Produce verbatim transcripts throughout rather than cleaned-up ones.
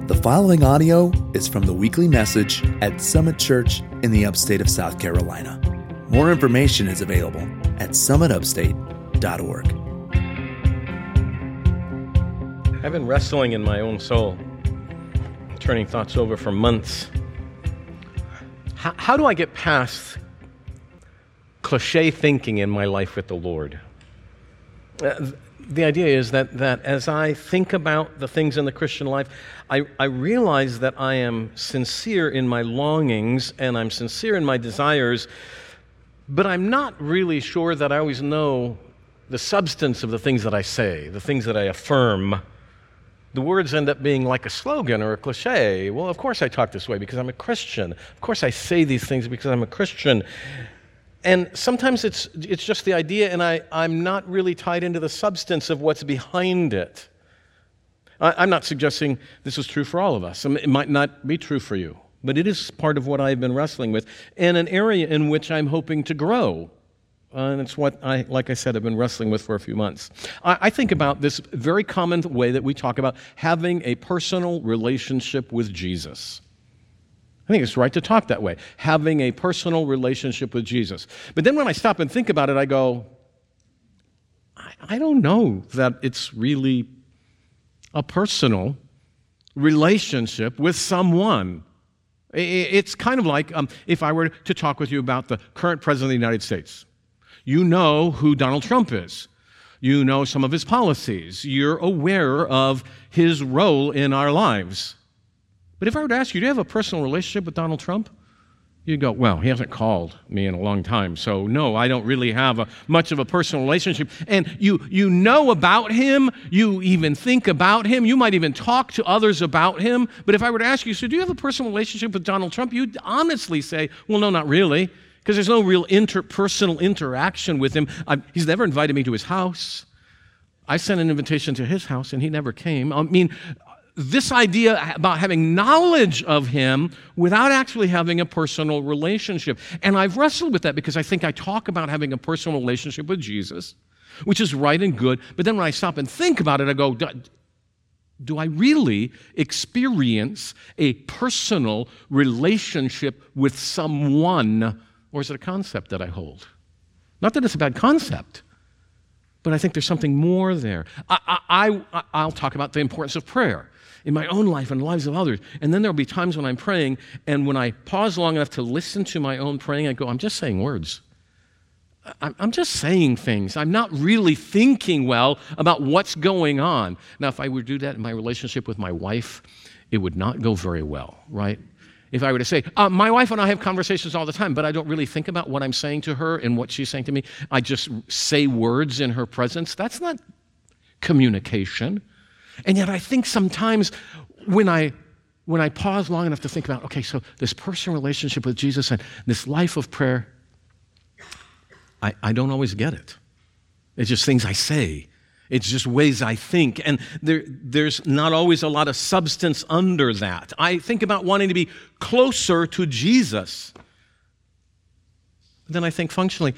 The following audio is from the weekly message at Summit Church in the upstate of South Carolina. More information is available at summit upstate dot org. I've been wrestling in my own soul, turning thoughts over for months. How, how do I get past cliche thinking in my life with the Lord? Uh, the idea is that, that as I think about the things in the Christian life, I, I realize that I am sincere in my longings and I'm sincere in my desires, but I'm not really sure that I always know the substance of the things that I say, the things that I affirm. The words end up being like a slogan or a cliche. Well, of course I talk this way because I'm a Christian. Of course I say these things because I'm a Christian. And sometimes it's it's just the idea, and I, I'm not really tied into the substance of what's behind it. I, I'm not suggesting this is true for all of us. It might not be true for you, but it is part of what I've been wrestling with, and an area in which I'm hoping to grow. Uh, and it's what, I, like I said, I've been wrestling with for a few months. I, I think about this very common way that we talk about having a personal relationship with Jesus. I think it's right to talk that way, having a personal relationship with Jesus. But then when I stop and think about it, I go, I, I don't know that it's really a personal relationship with someone. It's kind of like um, if I were to talk with you about the current president of the United States. You know who Donald Trump is. You know some of his policies. You're aware of his role in our lives. But if I were to ask you, do you have a personal relationship with Donald Trump? You'd go, well, he hasn't called me in a long time, so no, I don't really have a, much of a personal relationship. And you, you know about him. You even think about him. You might even talk to others about him. But if I were to ask you, so do you have a personal relationship with Donald Trump? You'd honestly say, well, no, not really. Because there's no real interpersonal interaction with him. I, he's never invited me to his house. I sent an invitation to his house, and he never came. I mean, this idea about having knowledge of him without actually having a personal relationship. And I've wrestled with that because I think I talk about having a personal relationship with Jesus, which is right and good. But then when I stop and think about it, I go, do I really experience a personal relationship with someone? Or is it a concept that I hold? Not that it's a bad concept, but I think there's something more there. I, I, I, I'll talk about the importance of prayer in my own life and the lives of others. And then there'll be times when I'm praying, and when I pause long enough to listen to my own praying, I go, I'm just saying words. I'm just saying things. I'm not really thinking well about what's going on. Now, if I were to do that in my relationship with my wife, it would not go very well, right? If I were to say, uh, my wife and I have conversations all the time, but I don't really think about what I'm saying to her and what she's saying to me. I just say words in her presence. That's not communication. And yet I think sometimes when I when I pause long enough to think about, okay, so this personal relationship with Jesus and this life of prayer, I, I don't always get it. It's just things I say. It's just ways I think, and there, there's not always a lot of substance under that. I think about wanting to be closer to Jesus. Then I think functionally,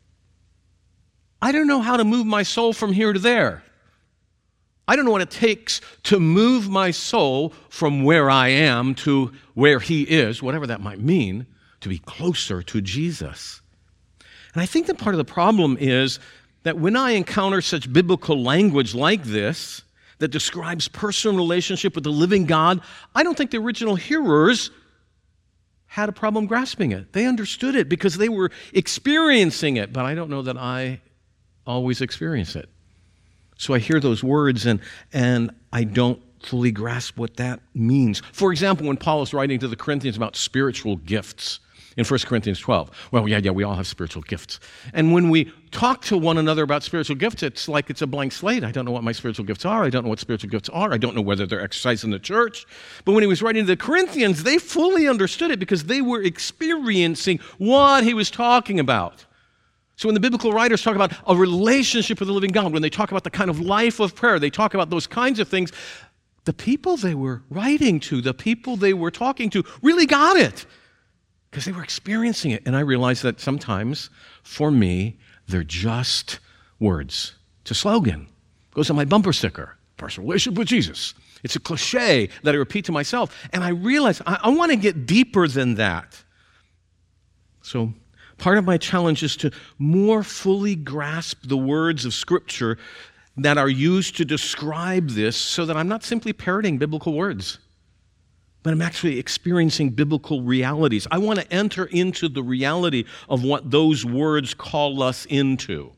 I don't know how to move my soul from here to there. I don't know what it takes to move my soul from where I am to where he is, whatever that might mean, to be closer to Jesus. And I think that part of the problem is that when I encounter such biblical language like this that describes personal relationship with the living God, I don't think the original hearers had a problem grasping it. They understood it because they were experiencing it, but I don't know that I always experience it. So I hear those words and, and I don't fully grasp what that means. For example, when Paul is writing to the Corinthians about spiritual gifts, in First Corinthians twelve. Well, yeah, yeah, we all have spiritual gifts. And when we talk to one another about spiritual gifts, it's like it's a blank slate. I don't know what my spiritual gifts are. I don't know what spiritual gifts are. I don't know whether they're exercised in the church. But when he was writing to the Corinthians, they fully understood it because they were experiencing what he was talking about. So when the biblical writers talk about a relationship with the living God, when they talk about the kind of life of prayer, they talk about those kinds of things, the people they were writing to, the people they were talking to, really got it. Because they were experiencing it. And I realized that sometimes, for me, they're just words. It's a slogan. It goes on my bumper sticker. personal relationship with Jesus. It's a cliche that I repeat to myself. And I realize I, I want to get deeper than that. So part of my challenge is to more fully grasp the words of Scripture that are used to describe this so that I'm not simply parroting biblical words, but I'm actually experiencing biblical realities. I want to enter into the reality of what those words call us into.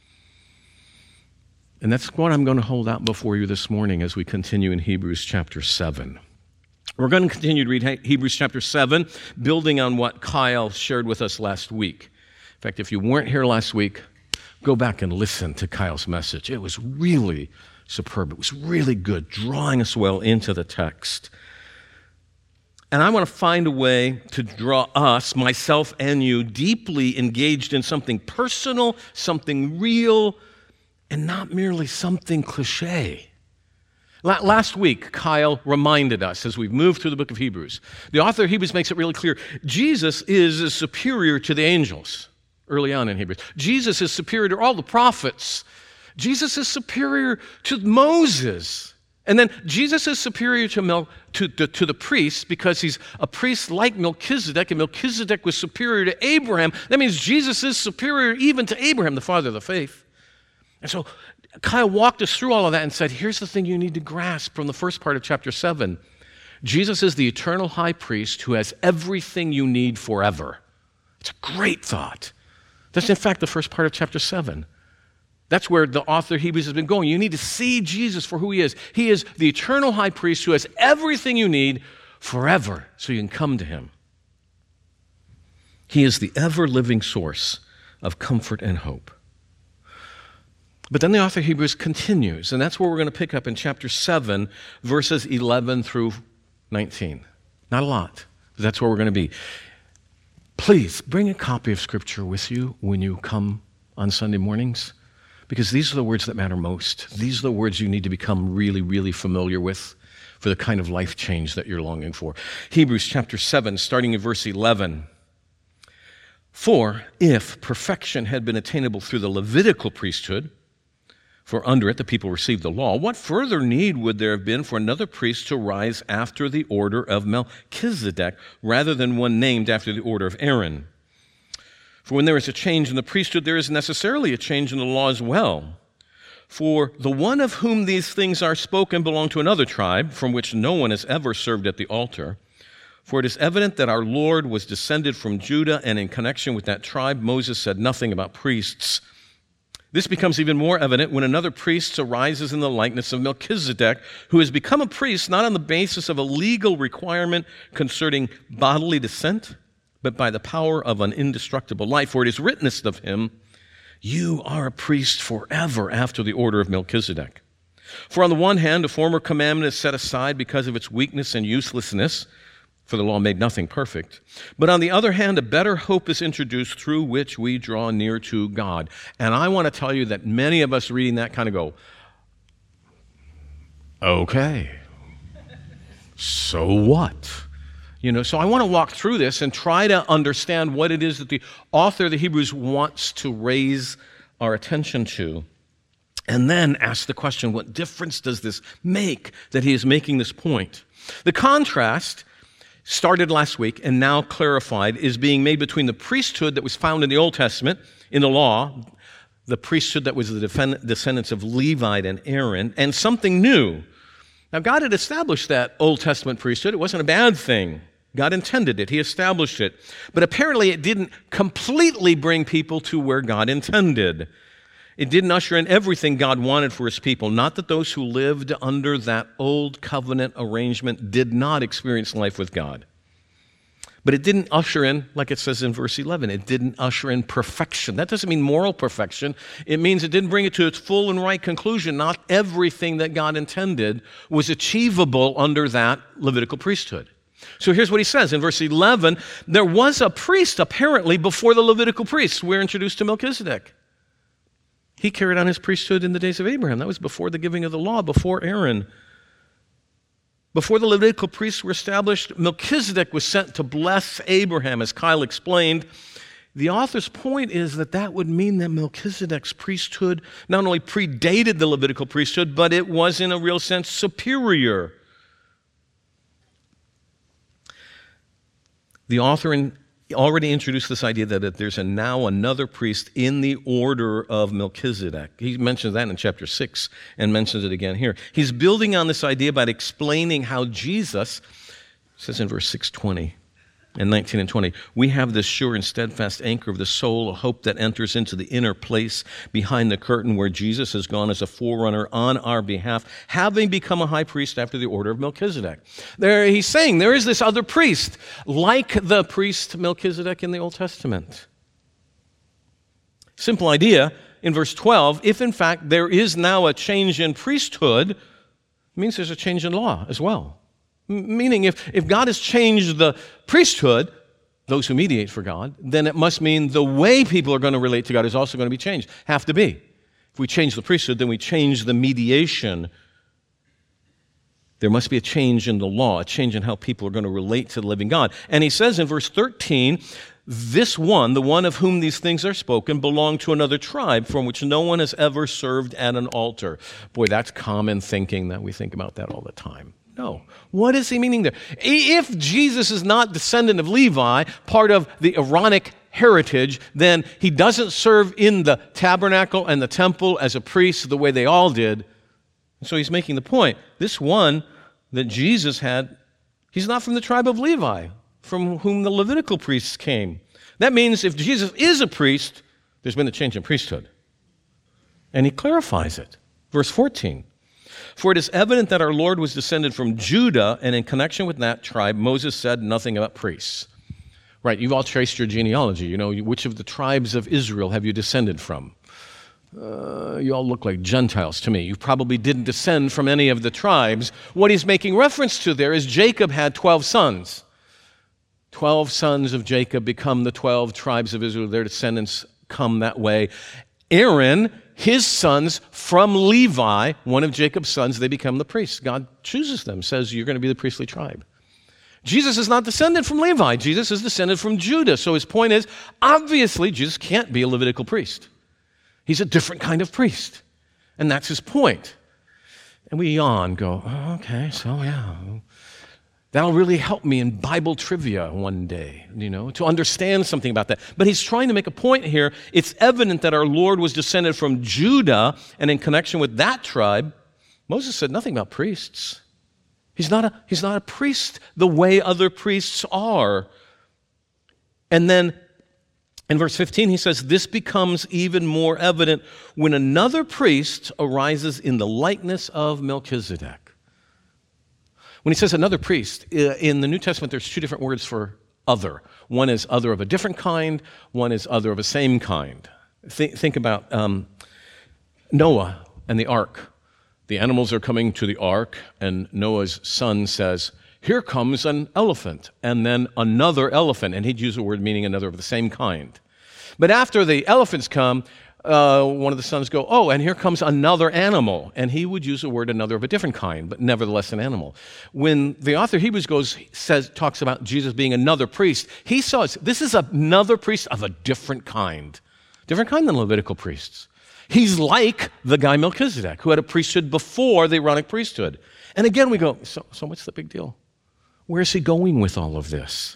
And that's what I'm going to hold out before you this morning as we continue in Hebrews chapter seven. We're going to continue to read Hebrews chapter seven, building on what Kyle shared with us last week. In fact, if you weren't here last week, go back and listen to Kyle's message. It was really superb. It was really good, drawing us well into the text. And I want to find a way to draw us, myself and you, deeply engaged in something personal, something real, and not merely something cliche. Last week, Kyle reminded us, as we've moved through the book of Hebrews, the author of Hebrews makes it really clear, Jesus is superior to the angels, early on in Hebrews. Jesus is superior to all the prophets. Jesus is superior to Moses. And then Jesus is superior to, Mel, to, to, to the priests because he's a priest like Melchizedek, and Melchizedek was superior to Abraham. That means Jesus is superior even to Abraham, the father of the faith. And so Kyle walked us through all of that and said, here's the thing you need to grasp from the first part of chapter seven. Jesus is the eternal high priest who has everything you need forever. It's a great thought. That's in fact the first part of chapter seven. That's where the author of Hebrews has been going. You need to see Jesus for who he is. He is the eternal high priest who has everything you need forever so you can come to him. He is the ever-living source of comfort and hope. But then the author of Hebrews continues, and that's where we're going to pick up in chapter seven, verses eleven through nineteen. Not a lot, but that's where we're going to be. Please bring a copy of Scripture with you when you come on Sunday mornings, because these are the words that matter most. These are the words you need to become really, really familiar with for the kind of life change that you're longing for. Hebrews chapter seven, starting in verse eleven. For if perfection had been attainable through the Levitical priesthood, for under it the people received the law, what further need would there have been for another priest to rise after the order of Melchizedek, rather than one named after the order of Aaron? For when there is a change in the priesthood, there is necessarily a change in the law as well. For the one of whom these things are spoken belonged to another tribe, from which no one has ever served at the altar. For it is evident that our Lord was descended from Judah, and in connection with that tribe, Moses said nothing about priests. This becomes even more evident when another priest arises in the likeness of Melchizedek, who has become a priest not on the basis of a legal requirement concerning bodily descent, but by the power of an indestructible life. For it is written of him, you are a priest forever after the order of Melchizedek. For on the one hand, a former commandment is set aside because of its weakness and uselessness, for the law made nothing perfect. But on the other hand, a better hope is introduced through which we draw near to God. And I want to tell you that many of us reading that kind of go, okay, so what? You know, so I want to walk through this and try to understand what it is that the author of the Hebrews wants to raise our attention to. And then ask the question, what difference does this make that he is making this point? The contrast started last week and now clarified is being made between the priesthood that was found in the Old Testament, in the law, the priesthood that was the descendants of Levi and Aaron, and something new. Now, God had established that Old Testament priesthood. It wasn't a bad thing. God intended it. He established it. But apparently it didn't completely bring people to where God intended. It didn't usher in everything God wanted for his people. Not that those who lived under that old covenant arrangement did not experience life with God. But it didn't usher in, like it says in verse eleven, it didn't usher in perfection. That doesn't mean moral perfection. It means it didn't bring it to its full and right conclusion. Not everything that God intended was achievable under that Levitical priesthood. So here's what he says in verse eleven. There was a priest apparently before the Levitical priests. We're introduced to Melchizedek. He carried on his priesthood in the days of Abraham. That was before the giving of the law, before Aaron. Before the Levitical priests were established, Melchizedek was sent to bless Abraham. As Kyle explained, The author's point is that that would mean that Melchizedek's priesthood not only predated the Levitical priesthood, but it was in a real sense superior. The author in, already introduced this idea that there's a, now another priest in the order of Melchizedek. He mentions that in chapter six and mentions it again here. He's building on this idea by explaining how Jesus, it says in verse six twenty, and nineteen and twenty, we have this sure and steadfast anchor of the soul, a hope that enters into the inner place behind the curtain where Jesus has gone as a forerunner on our behalf, having become a high priest after the order of Melchizedek. There, he's saying there is this other priest, like the priest Melchizedek in the Old Testament. Simple idea in verse twelve, if in fact there is now a change in priesthood, it means there's a change in law as well. Meaning, if, if God has changed the priesthood, those who mediate for God, then it must mean the way people are going to relate to God is also going to be changed. Have to be. If we change the priesthood, then we change the mediation. There must be a change in the law, a change in how people are going to relate to the living God. And he says in verse thirteen, this one, the one of whom these things are spoken, belonged to another tribe from which no one has ever served at an altar. Boy, that's common thinking that we think about that all the time. No. What is he meaning there? If Jesus is not descendant of Levi, part of the Aaronic heritage, then he doesn't serve in the tabernacle and the temple as a priest the way they all did. So he's making the point. This one that Jesus had, he's not from the tribe of Levi, from whom the Levitical priests came. That means if Jesus is a priest, there's been a change in priesthood. And he clarifies it. Verse fourteen. For it is evident that our Lord was descended from Judah, and in connection with that tribe, Moses said nothing about priests. Right, you've all traced your genealogy. You know, which of the tribes of Israel have you descended from? Uh, you all look like Gentiles to me. You probably didn't descend from any of the tribes. What he's making reference to there is Jacob had twelve sons. Twelve sons of Jacob become the twelve tribes of Israel. Their descendants come that way. Aaron, his sons from Levi, one of Jacob's sons, they become the priests. God chooses them, says you're going to be the priestly tribe. Jesus is not descended from Levi. Jesus is descended from Judah. So his point is, obviously, Jesus can't be a Levitical priest. He's a different kind of priest. And that's his point. And we yawn, go, oh, okay, so yeah. That'll really help me in Bible trivia one day, you know, to understand something about that. But he's trying to make a point here. It's evident that our Lord was descended from Judah, and in connection with that tribe, Moses said nothing about priests. He's not a, he's not a priest the way other priests are. And then in verse fifteen, he says, this becomes even more evident when another priest arises in the likeness of Melchizedek. When he says another priest, in the New Testament, there's two different words for other. One is other of a different kind. One is other of a same kind. Think, think about um, Noah and the ark. The animals are coming to the ark, and Noah's son says, here comes an elephant, and then another elephant. And he'd use a word meaning another of the same kind. But after the elephants come, Uh, one of the sons go, oh, and here comes another animal. And he would use a word, another of a different kind, but nevertheless an animal. When the author of Hebrews goes, says, talks about Jesus being another priest, he saw it, this is another priest of a different kind. Different kind than Levitical priests. He's like the guy Melchizedek, who had a priesthood before the Aaronic priesthood. And again we go, so, so what's the big deal? Where is he going with all of this?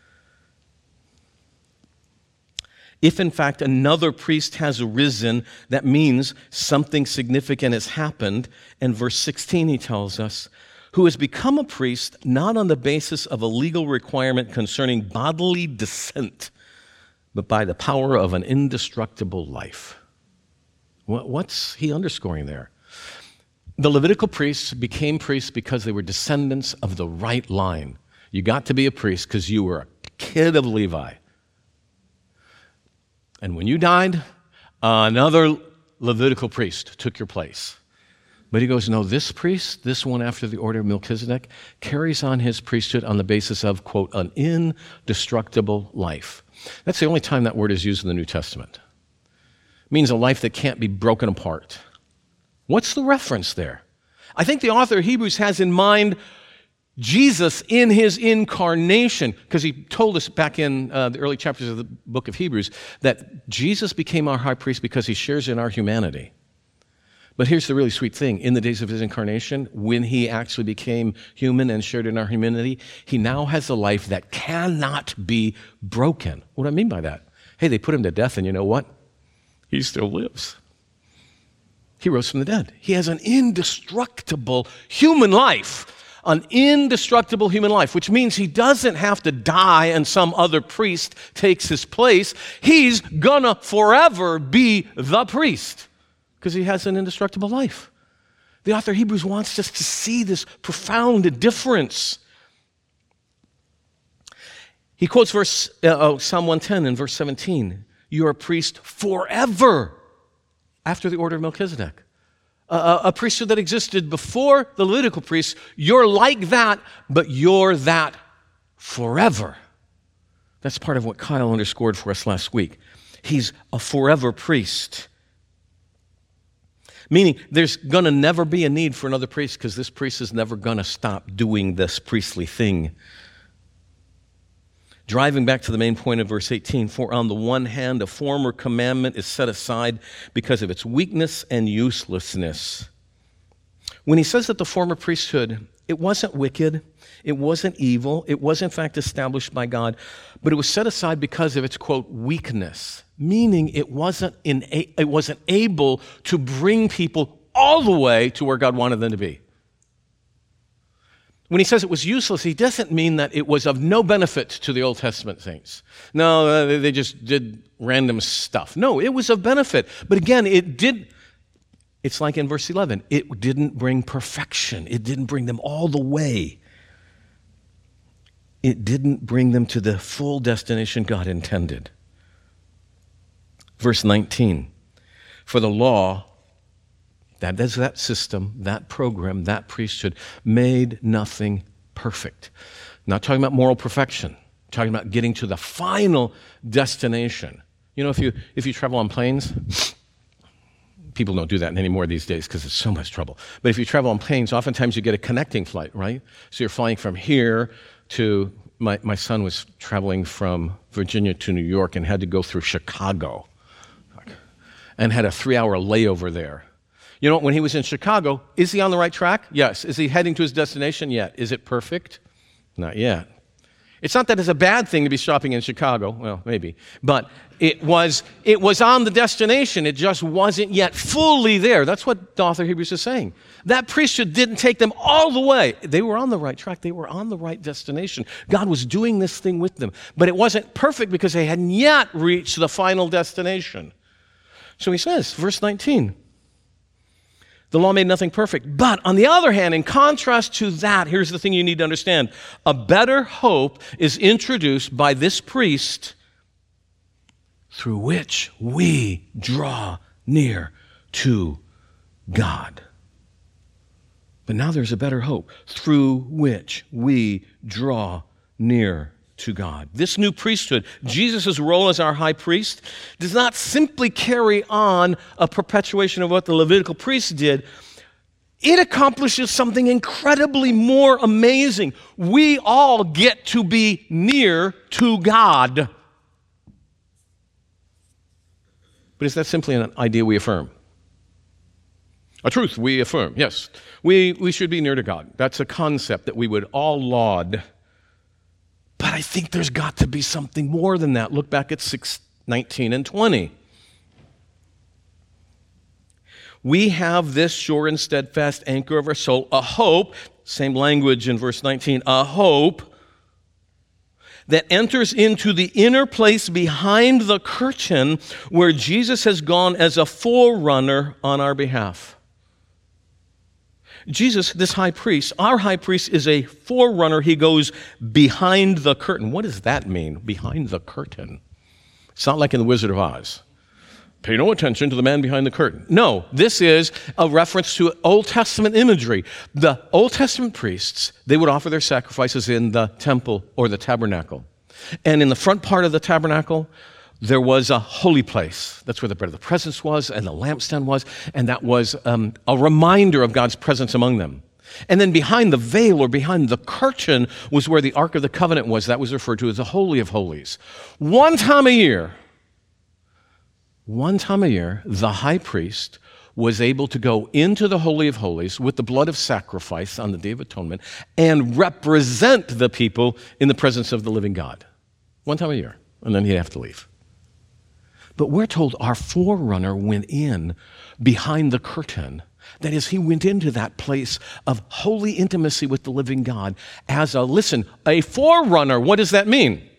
If, in fact, another priest has arisen, that means something significant has happened. And verse sixteen, he tells us, who has become a priest not on the basis of a legal requirement concerning bodily descent, but by the power of an indestructible life. What's he underscoring there? The Levitical priests became priests because they were descendants of the right line. You got to be a priest because you were a kid of Levi. And when you died, uh, another Levitical priest took your place. But he goes, no, this priest, this one after the order of Melchizedek, carries on his priesthood on the basis of, quote, an indestructible life. That's the only time that word is used in the New Testament. It means a life that can't be broken apart. What's the reference there? I think the author of Hebrews has in mind Jesus in his incarnation, because he told us back in uh, the early chapters of the book of Hebrews that Jesus became our high priest because he shares in our humanity. But here's the really sweet thing. In the days of his incarnation, when he actually became human and shared in our humanity, he now has a life that cannot be broken. What do I mean by that? Hey, they put him to death, and you know what? He still lives. He rose from the dead. He has an indestructible human life. An indestructible human life, which means he doesn't have to die and some other priest takes his place. He's gonna forever be the priest because he has an indestructible life. The author of Hebrews wants us to see this profound difference. He quotes verse uh, oh, Psalm one ten in verse seventeen. You are a priest forever after the order of Melchizedek. A, a priesthood that existed before the Levitical priests, you're like that, but you're that forever. That's part of what Kyle underscored for us last week. He's a forever priest. Meaning there's going to never be a need for another priest because this priest is never going to stop doing this priestly thing. Driving back to the main point of verse eighteen, for on the one hand, a former commandment is set aside because of its weakness and uselessness. When he says that the former priesthood, it wasn't wicked, it wasn't evil, it was in fact established by God, but it was set aside because of its, quote, weakness, meaning it wasn't, in, it wasn't able to bring people all the way to where God wanted them to be. When he says it was useless, he doesn't mean that it was of no benefit to the Old Testament saints. No, they just did random stuff. No, it was of benefit. But again, it did, it's like in verse eleven, it didn't bring perfection. It didn't bring them all the way. It didn't bring them to the full destination God intended. Verse nineteen, for the law, that is that system, that program, that priesthood, made nothing perfect. Not talking about moral perfection, talking about getting to the final destination. You know, if you if you travel on planes, people don't do that anymore these days because it's so much trouble. But if you travel on planes, oftentimes you get a connecting flight, right? So you're flying from here to, my, my son was traveling from Virginia to New York and had to go through Chicago and had a three-hour layover there. You know, when he was in Chicago, is he on the right track? Yes. Is he heading to his destination yet? Is it perfect? Not yet. It's not that it's a bad thing to be shopping in Chicago. Well, maybe. But it was it was on the destination. It just wasn't yet fully there. That's what the author of Hebrews is saying. That priesthood didn't take them all the way. They were on the right track. They were on the right destination. God was doing this thing with them. But it wasn't perfect because they hadn't yet reached the final destination. So he says, verse nineteen, the law made nothing perfect. But on the other hand, in contrast to that, here's the thing you need to understand. A better hope is introduced by this priest through which we draw near to God. But now there's a better hope through which we draw near to God. This new priesthood, Jesus' role as our high priest, does not simply carry on a perpetuation of what the Levitical priests did. It accomplishes something incredibly more amazing. We all get to be near to God. But is that simply an idea we affirm? A truth we affirm, yes. We, we should be near to God. That's a concept that we would all laud. But I think there's got to be something more than that. Look back at six, nineteen and twenty. We have this sure and steadfast anchor of our soul, a hope, same language in verse nineteen, a hope that enters into the inner place behind the curtain where Jesus has gone as a forerunner on our behalf. Jesus, this high priest, our high priest is a forerunner. He goes behind the curtain. What does that mean, behind the curtain? It's not like in The Wizard of Oz. Pay no attention to the man behind the curtain. No, this is a reference to Old Testament imagery. The Old Testament priests, they would offer their sacrifices in the temple or the tabernacle. And in the front part of the tabernacle, there was a holy place. That's where the bread of the presence was and the lampstand was, and that was um, a reminder of God's presence among them. And then behind the veil or behind the curtain was where the Ark of the Covenant was. That was referred to as the Holy of Holies. One time a year, one time a year, the high priest was able to go into the Holy of Holies with the blood of sacrifice on the Day of Atonement and represent the people in the presence of the living God. One time a year, and then he'd have to leave. But we're told our forerunner went in behind the curtain. That is, he went into that place of holy intimacy with the living God as a, listen, a forerunner. What does that mean?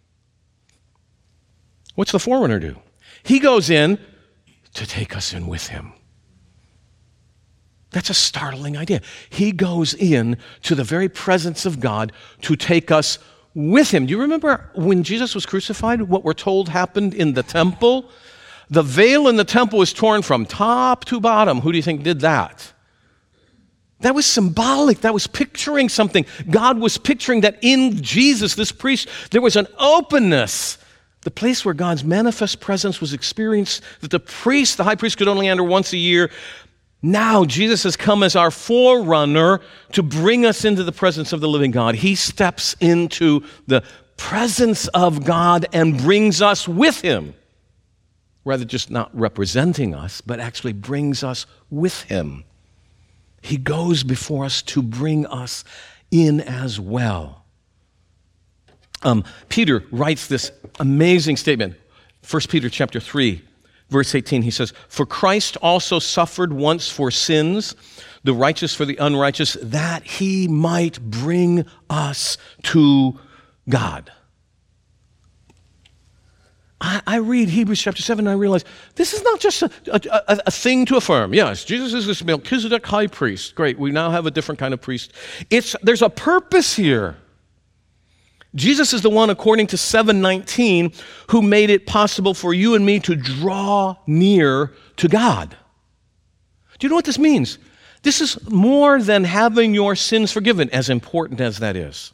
What's the forerunner do? He goes in to take us in with him. That's a startling idea. He goes in to the very presence of God to take us with him. Do you remember when Jesus was crucified, what we're told happened in the temple? The veil in the temple was torn from top to bottom. Who do you think did that? That was symbolic. That was picturing something. God was picturing that in Jesus, this priest, there was an openness. The place where God's manifest presence was experienced, that the priest, the high priest, could only enter once a year. Now Jesus has come as our forerunner to bring us into the presence of the living God. He steps into the presence of God and brings us with him. Rather just not representing us, but actually brings us with him. He goes before us to bring us in as well. Um, Peter writes this amazing statement. First Peter chapter three, verse eighteen, he says, "For Christ also suffered once for sins, the righteous for the unrighteous, that he might bring us to God." I, I read Hebrews chapter seven and I realize this is not just a, a, a, a thing to affirm. Yes, Jesus is this Melchizedek high priest. Great, we now have a different kind of priest. It's, there's a purpose here. Jesus is the one, according to seven nineteen, who made it possible for you and me to draw near to God. Do you know what this means? This is more than having your sins forgiven, as important as that is.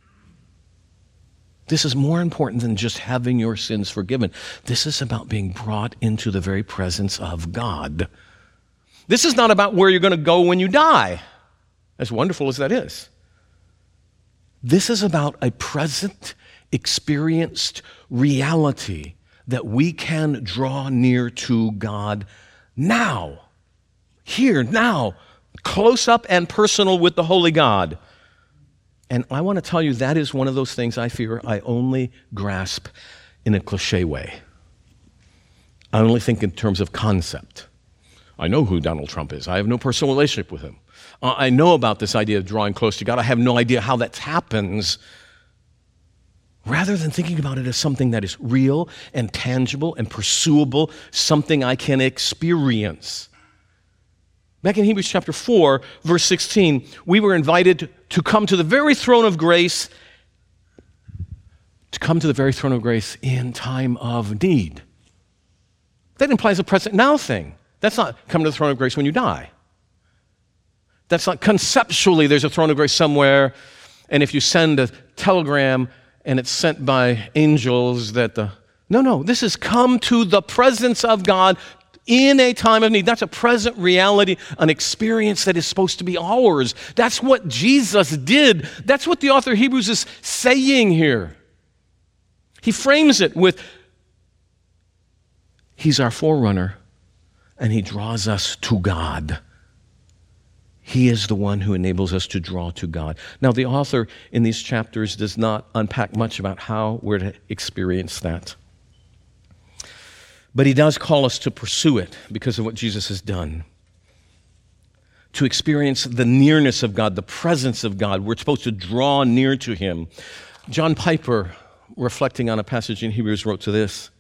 This is more important than just having your sins forgiven. This is about being brought into the very presence of God. This is not about where you're going to go when you die, as wonderful as that is. This is about a present, experienced reality that we can draw near to God now, here, now, close up and personal with the Holy God. And I want to tell you that is one of those things I fear I only grasp in a cliche way. I only think in terms of concept. I know who Donald Trump is. I have no personal relationship with him. Uh, I know about this idea of drawing close to God. I have no idea how that happens. Rather than thinking about it as something that is real and tangible and pursuable, something I can experience. Back in Hebrews chapter four, verse sixteen, we were invited to come to the very throne of grace, to come to the very throne of grace in time of need. That implies a present now thing. That's not come to the throne of grace when you die. That's not conceptually there's a throne of grace somewhere, and if you send a telegram and it's sent by angels that the... No, no, this is come to the presence of God in a time of need. That's a present reality, an experience that is supposed to be ours. That's what Jesus did. That's what the author of Hebrews is saying here. He frames it with, he's our forerunner, and he draws us to God. He is the one who enables us to draw to God. Now, the author in these chapters does not unpack much about how we're to experience that. But he does call us to pursue it because of what Jesus has done. To experience the nearness of God, the presence of God. We're supposed to draw near to him. John Piper, reflecting on a passage in Hebrews, wrote to this.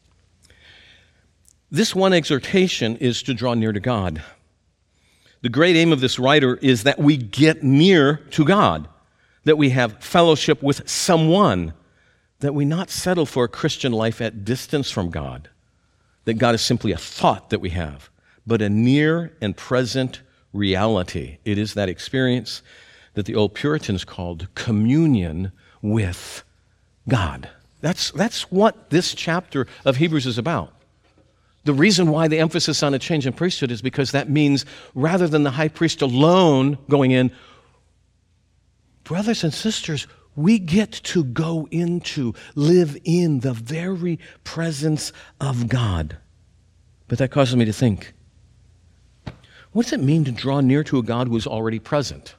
This one exhortation is to draw near to God. The great aim of this writer is that we get near to God, that we have fellowship with someone, that we not settle for a Christian life at distance from God. That God is simply a thought that we have, but a near and present reality. It is that experience that the old Puritans called communion with God. That's, that's what this chapter of Hebrews is about. The reason why the emphasis on a change in priesthood is because that means rather than the high priest alone going in, brothers and sisters, we get to go into, live in the very presence of God. But that causes me to think, what does it mean to draw near to a God who is already present?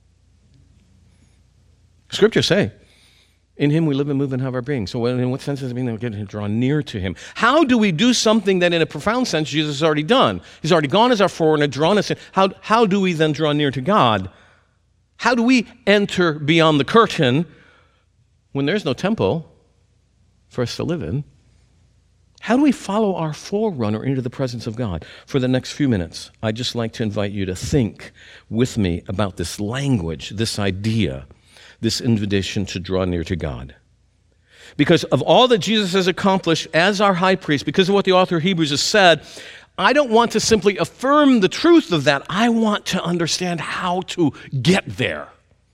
Scriptures say, in him we live and move and have our being. So in what sense does it mean that we get to draw near to him? How do we do something that in a profound sense Jesus has already done? He's already gone as our forerunner, drawn us in. How, how do we then draw near to God? How do we enter beyond the curtain when there's no temple for us to live in? How do we follow our forerunner into the presence of God? For the next few minutes, I'd just like to invite you to think with me about this language, this idea, this invitation to draw near to God. Because of all that Jesus has accomplished as our high priest, because of what the author of Hebrews has said, I don't want to simply affirm the truth of that. I want to understand how to get there.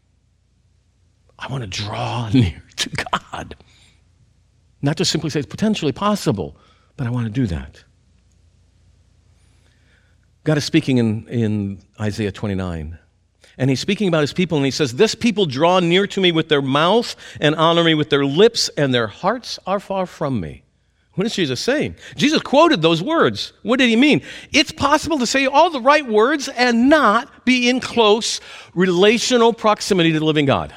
I want to draw near to God. Not just simply say it's potentially possible, but I want to do that. God is speaking in, in Isaiah twenty-nine. And he's speaking about his people, and he says, this people draw near to me with their mouth and honor me with their lips, and their hearts are far from me. What is Jesus saying? Jesus quoted those words. What did he mean? It's possible to say all the right words and not be in close relational proximity to the living God.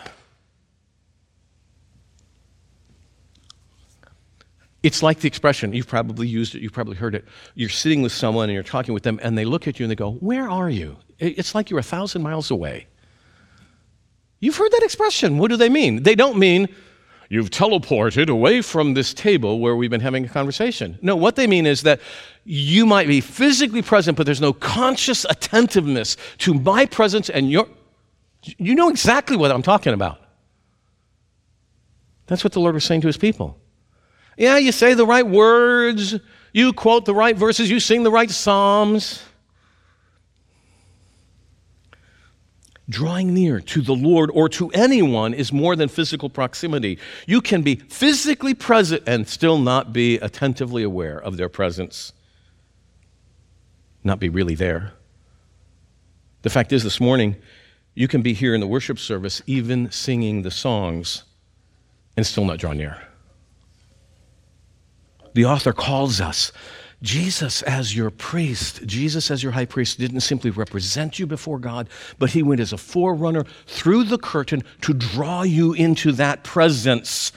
It's like the expression, you've probably used it, you've probably heard it. You're sitting with someone and you're talking with them and they look at you and they go, where are you? It's like you're a thousand miles away. You've heard that expression. What do they mean? They don't mean, you've teleported away from this table where we've been having a conversation. No, what they mean is that you might be physically present, but there's no conscious attentiveness to my presence and your, you know exactly what I'm talking about. That's what the Lord was saying to his people. Yeah, you say the right words, you quote the right verses, you sing the right psalms. Drawing near to the Lord or to anyone is more than physical proximity. You can be physically present and still not be attentively aware of their presence, not be really there. The fact is, this morning, you can be here in the worship service, even singing the songs, and still not draw near. The author calls us, Jesus as your priest, Jesus as your high priest didn't simply represent you before God, but he went as a forerunner through the curtain to draw you into that presence.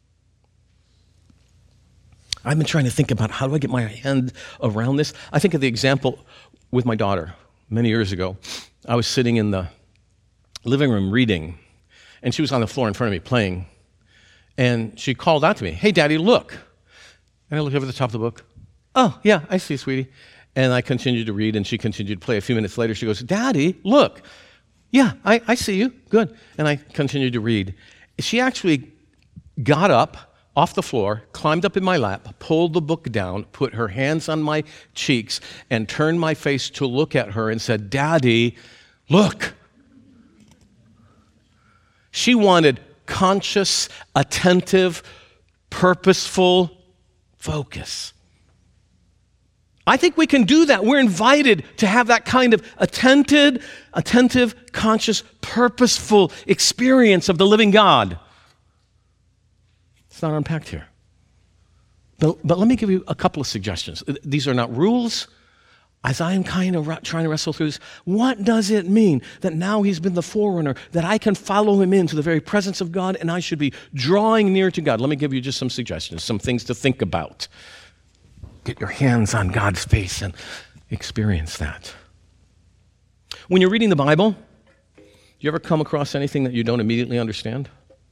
I've been trying to think about how do I get my hand around this. I think of the example with my daughter many years ago. I was sitting in the living room reading, and she was on the floor in front of me playing, and she called out to me, hey, Daddy, look. And I looked over the top of the book. Oh, yeah, I see, sweetie. And I continued to read, and she continued to play. A few minutes later, she goes, Daddy, look. Yeah, I, I see you. Good. And I continued to read. She actually got up off the floor, climbed up in my lap, pulled the book down, put her hands on my cheeks, and turned my face to look at her and said, Daddy, look. She wanted conscious, attentive, purposeful focus. I think we can do that. We're invited to have that kind of attentive, attentive, conscious, purposeful experience of the living God. It's not unpacked here. But, but let me give you a couple of suggestions. These are not rules. As I'm kind of trying to wrestle through this, what does it mean that now he's been the forerunner, that I can follow him into the very presence of God and I should be drawing near to God? Let me give you just some suggestions, some things to think about. Get your hands on God's face and experience that. When you're reading the Bible, do you ever come across anything that you don't immediately understand?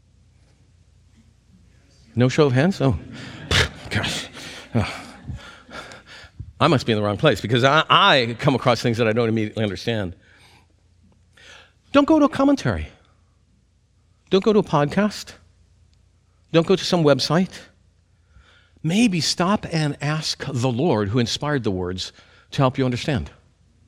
No show of hands? Oh, gosh. Oh. I must be in the wrong place because I, I come across things that I don't immediately understand. Don't go to a commentary. Don't go to a podcast. Don't go to some website. Maybe stop and ask the Lord who inspired the words to help you understand.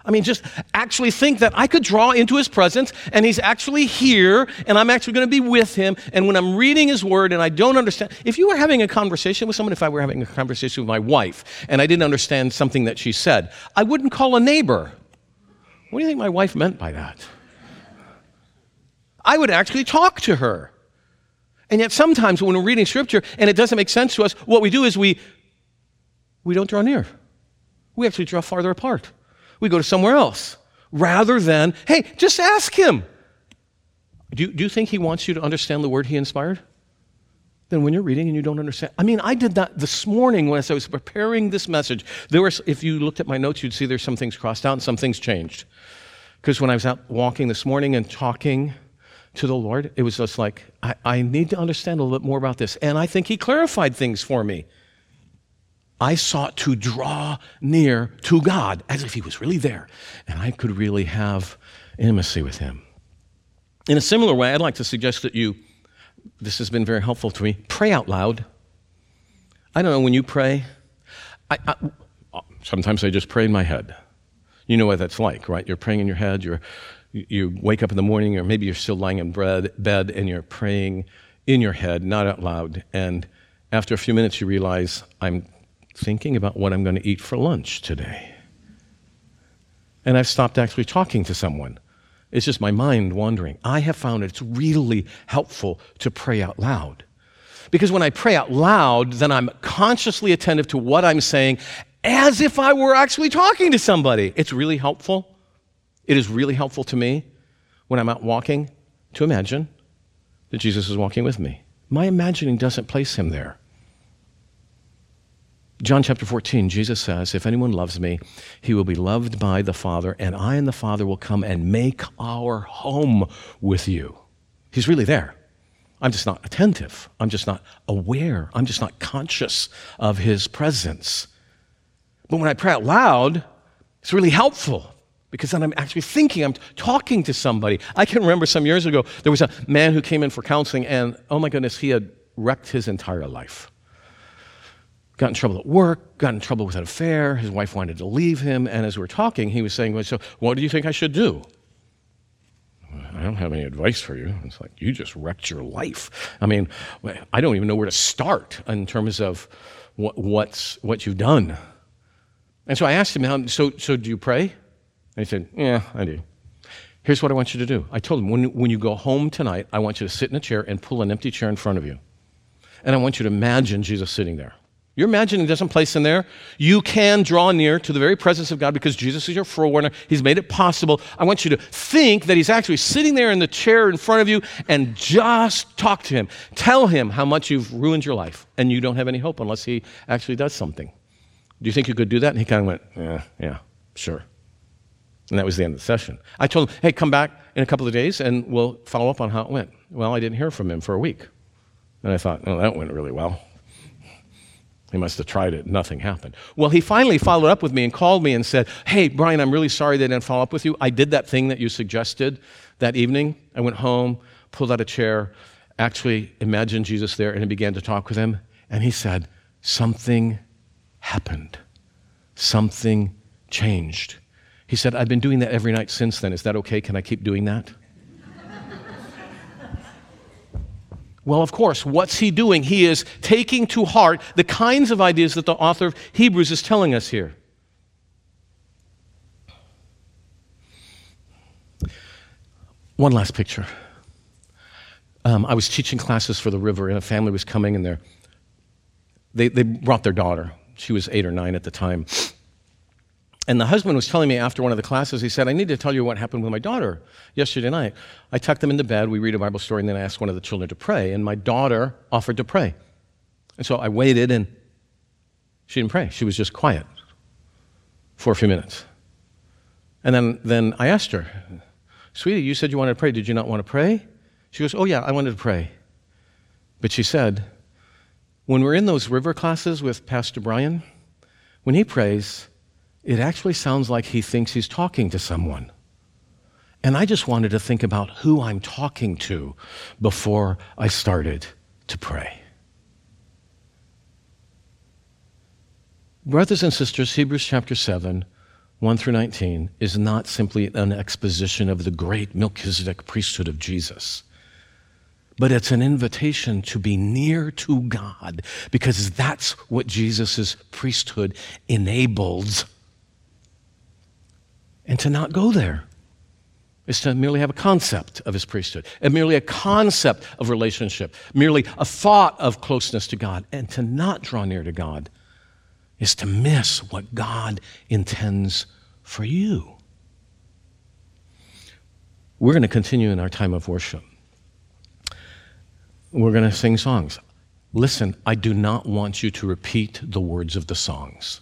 I mean, just actually think that I could draw into his presence and he's actually here and I'm actually going to be with him. And when I'm reading his word and I don't understand, if you were having a conversation with someone, if I were having a conversation with my wife and I didn't understand something that she said, I wouldn't call a neighbor. What do you think my wife meant by that? I would actually talk to her. And yet sometimes when we're reading scripture and it doesn't make sense to us, what we do is we, we don't draw near. We actually draw farther apart. We go to somewhere else rather than, hey, just ask him. Do you, do you think he wants you to understand the word he inspired? Then when you're reading and you don't understand. I mean, I did that this morning when I was preparing this message. There was, if you looked at my notes, you'd see there's some things crossed out and some things changed. Because when I was out walking this morning and talking to the Lord, it was just like, I, I need to understand a little bit more about this. And I think he clarified things for me. I sought to draw near to God as if he was really there, and I could really have intimacy with him. In a similar way, I'd like to suggest that you, this has been very helpful to me, pray out loud. I don't know, when you pray, I, I, sometimes I just pray in my head. You know what that's like, right? You're praying in your head, you're, you wake up in the morning, or maybe you're still lying in bed, bed and you're praying in your head, not out loud, and after a few minutes you realize, I'm thinking about what I'm going to eat for lunch today. And I've stopped actually talking to someone. It's just my mind wandering. I have found it's really helpful to pray out loud. Because when I pray out loud, then I'm consciously attentive to what I'm saying as if I were actually talking to somebody. It's really helpful. It is really helpful to me when I'm out walking to imagine that Jesus is walking with me. My imagining doesn't place him there. John chapter fourteen, Jesus says, if anyone loves me, he will be loved by the Father, and I and the Father will come and make our home with you. He's really there. I'm just not attentive. I'm just not aware. I'm just not conscious of his presence. But when I pray out loud, it's really helpful because then I'm actually thinking, I'm talking to somebody. I can remember some years ago, there was a man who came in for counseling, and oh my goodness, he had wrecked his entire life. Got in trouble at work, got in trouble with an affair, his wife wanted to leave him, and as we were talking, he was saying, well, so what do you think I should do? I don't have any advice for you. It's like, you just wrecked your life. I mean, I don't even know where to start in terms of what, what's, what you've done. And so I asked him, so, so do you pray? And he said, yeah, I do. Here's what I want you to do. I told him, when, when you go home tonight, I want you to sit in a chair and pull an empty chair in front of you. And I want you to imagine Jesus sitting there. Your imagining doesn't place in there. You can draw near to the very presence of God because Jesus is your forerunner. He's made it possible. I want you to think that he's actually sitting there in the chair in front of you and just talk to him. Tell him how much you've ruined your life and you don't have any hope unless he actually does something. Do you think you could do that? And he kind of went, yeah, yeah, sure. And that was the end of the session. I told him, hey, come back in a couple of days and we'll follow up on how it went. Well, I didn't hear from him for a week. And I thought, oh, that went really well. He must have tried it. Nothing happened. Well, he finally followed up with me and called me and said, hey, Brian, I'm really sorry they didn't follow up with you. I did that thing that you suggested that evening. I went home, pulled out a chair, actually imagined Jesus there, and I began to talk with him. And he said, something happened. Something changed. He said, I've been doing that every night since then. Is that okay? Can I keep doing that? Well, of course, what's he doing? He is taking to heart the kinds of ideas that the author of Hebrews is telling us here. One last picture. Um, I was teaching classes for the river, and a family was coming, and they, they brought their daughter. She was eight or nine at the time. And the husband was telling me after one of the classes, he said, I need to tell you what happened with my daughter yesterday night. I tucked them into bed, we read a Bible story, and then I asked one of the children to pray, and my daughter offered to pray. And so I waited, and she didn't pray. She was just quiet for a few minutes. And then, then I asked her, sweetie, you said you wanted to pray. Did you not want to pray? She goes, oh yeah, I wanted to pray. But she said, when we're in those river classes with Pastor Brian, when he prays, it actually sounds like he thinks he's talking to someone. And I just wanted to think about who I'm talking to before I started to pray. Brothers and sisters, Hebrews chapter seven one through nineteen, is not simply an exposition of the great Melchizedek priesthood of Jesus, but it's an invitation to be near to God, because that's what Jesus' priesthood enables. And to not go there is to merely have a concept of his priesthood, and merely a concept of relationship, merely a thought of closeness to God. And to not draw near to God is to miss what God intends for you. We're going to continue in our time of worship. We're going to sing songs. Listen, I do not want you to repeat the words of the songs.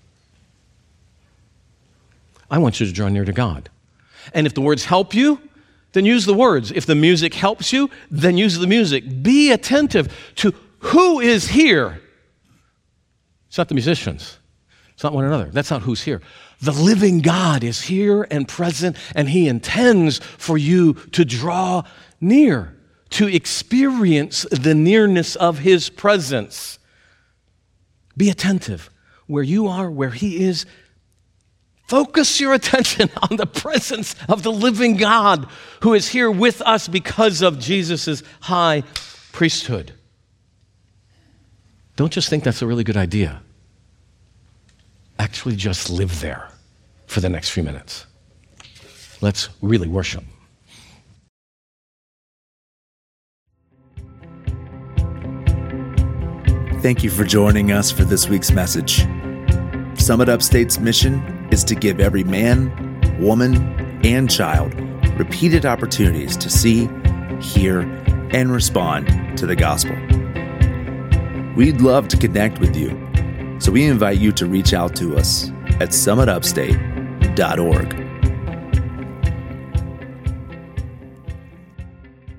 I want you to draw near to God. And if the words help you, then use the words. If the music helps you, then use the music. Be attentive to who is here. It's not the musicians. It's not one another. That's not who's here. The living God is here and present, and he intends for you to draw near, to experience the nearness of his presence. Be attentive. Where you are, where he is, focus your attention on the presence of the living God who is here with us because of Jesus' high priesthood. Don't just think that's a really good idea. Actually, just live there for the next few minutes. Let's really worship. Thank you for joining us for this week's message. Summit Upstate's mission is to give every man, woman, and child repeated opportunities to see, hear, and respond to the gospel. We'd love to connect with you, so we invite you to reach out to us at summit upstate dot org.